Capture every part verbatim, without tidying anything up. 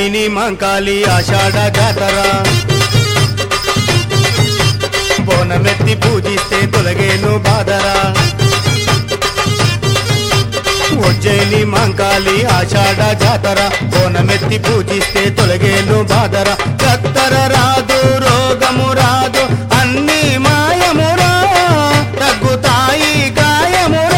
ఉజ్జయిని మాంకాళి ఆషాఢ జాతర బోనమెత్తి పూజిస్తే తొలగేను బాధరా ఉజ్జయిని మాంకాళి ఆషాఢ జాతర బోనమెత్తి పూజిస్తే తొలగేను బాధర కత్తర రాదు రోగము రాదు అన్ని మాయమురా తగ్గుతాయి గాయమురా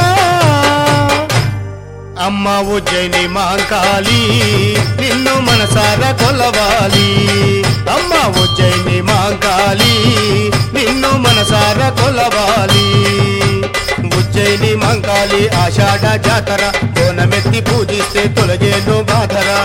అమ్మ ఉజ్జయిని మాంకాళి నిన్ను మనసారా కొలవాలి అమ్మ ఉజ్జయిని మాంకాళి నిన్ను మనసారా కొలవాలి ఉజ్జయిని మాంకాళి ఆషాఢ జాతర బోనమెత్తి పూజిస్తే తొలగేను బాధరా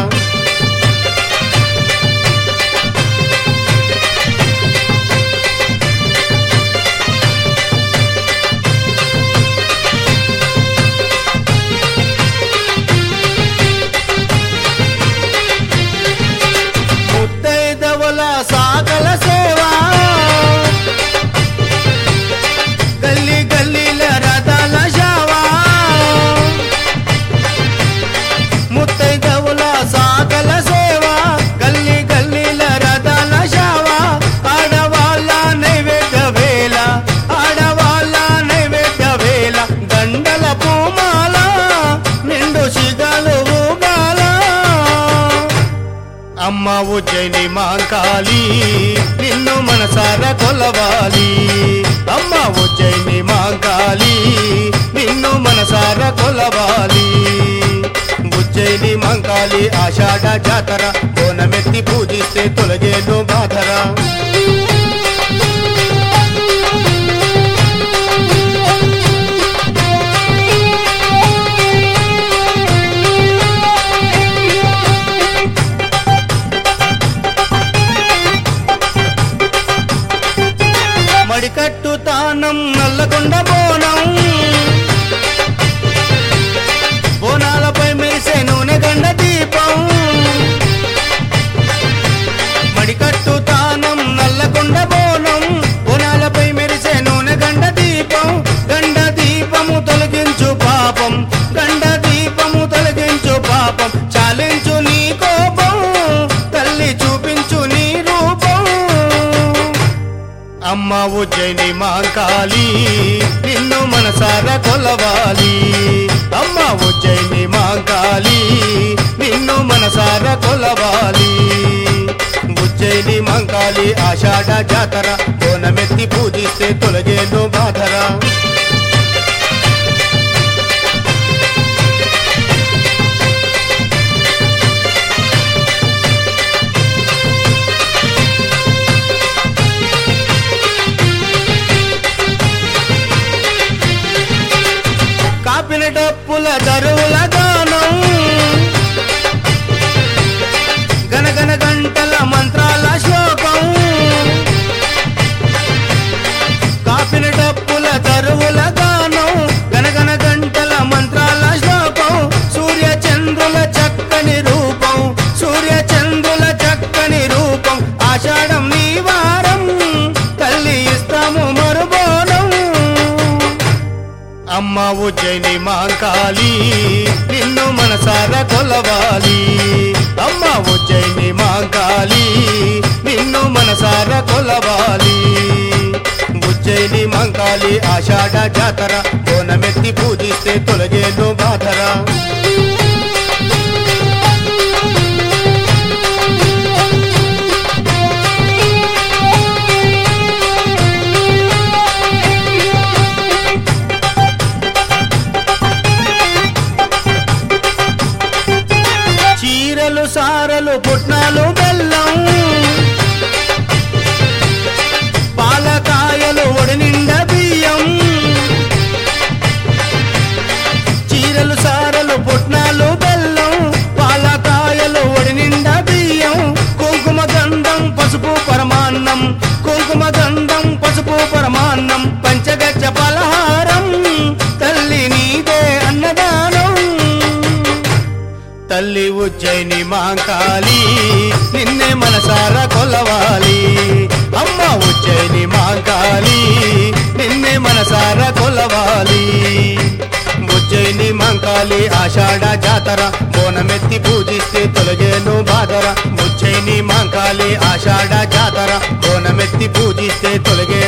ముత్తైదవల సాగల సేవా గల్లీ గల్లీల రథాల షావా ముత్తైదవల సాగల సేవా గల్లీ గల్లీల రథాల షావా ఆడవాళ్ళ నైవేద్య వేళ ఆడవాళ్ళ నైవేద్య వేళ దండల పూమాల నిండు సిగలు ఊగాల అమ్మ ఉజ్జయిని మాంకాళి నిన్ను మనసారా కొలవాలి అమ్మ ఉజ్జయిని మాంకాళి నిన్ను మనసారా కొలవాలి ఉజ్జయిని మాంకాళి ఆషాఢ జాతర బోనమెత్తి పూజిస్తే తొలగేను బాధరా మడికట్టు తానం నల్లగొండ బోనం బోనాలపై మెరిసే నూనె గండ దీపం మడికట్టు తానం నల్లగొండ బోనం బోనాలపై మెరిసే నూనె గండ దీపం గండ దీపము తొలగించు పాపం గండ దీపము తొలగించు పాపం చాలించు నీ కోపం తల్లి చూపించు నీ రూపం అమ్మ ఉజ్జయిని మాంకాళి నిన్ను మనసారా కొలవాలి అమ్మ ఉజ్జయిని మాంకాళి నిన్ను మనసారా కొలవాలి ఉజ్జయిని మాంకాళి ఆషాఢ జాతర బోనమెత్తి పూజిస్తే తొలగేను బాధరా కాపిన డప్పుల దరువుల గానం గనగన గంటల మంత్రాల శ్లోకం కాపిన డప్పుల దరువుల గానం గనగన గంటల మంత్రాల శ్లోకం సూర్య చంద్రుల చక్కని రూపం సూర్య చంద్రుల చక్కని రూపం ఆషాఢం నీ వారం తల్లి ఇస్తాము మరుబోనం అమ్మ ఉజ్జయిని మాంకాళి నిన్ను మనసారా కొలవాలి అమ్మ ఉజ్జయిని మాంకాళి నిన్ను మనసారా కొలవాలి ఉజ్జయిని మాంకాళి ఆషాఢ జాతర బోనమెత్తి పూజిస్తే తొలగేను బాధరా చీరలు సారలు పుట్నాలు బెల్లం పాలకాయలు ఒడి నిండా బియ్యం చీరలు సారలు పుట్నాలు బెల్లం పాలకాయలు ఒడి నిండా బియ్యం కుంకుమ గంధం పసుపు పరమాన్నం కుంకుమ గంధం పసుపు పరమాన్నం పంచగచ్చ పలహారం తల్లి నీదే అన్నదానం తల్లి ఉజ్జయిని మాంకాళి నిన్నే మనసారా కొలవాలి అమ్మ ఉజ్జయిని మాంకాళి నిన్నే మనసారా కొలవాలి ఉజ్జయిని మాంకాళి మాంకాళి ఆషాఢ జాతర బోనమెత్తి పూజిస్తే తొలగేను బాధర ఉజ్జయిని మాంకాళి ఆషాఢ జాతర బోనమెత్తి పూజిస్తే తొలగే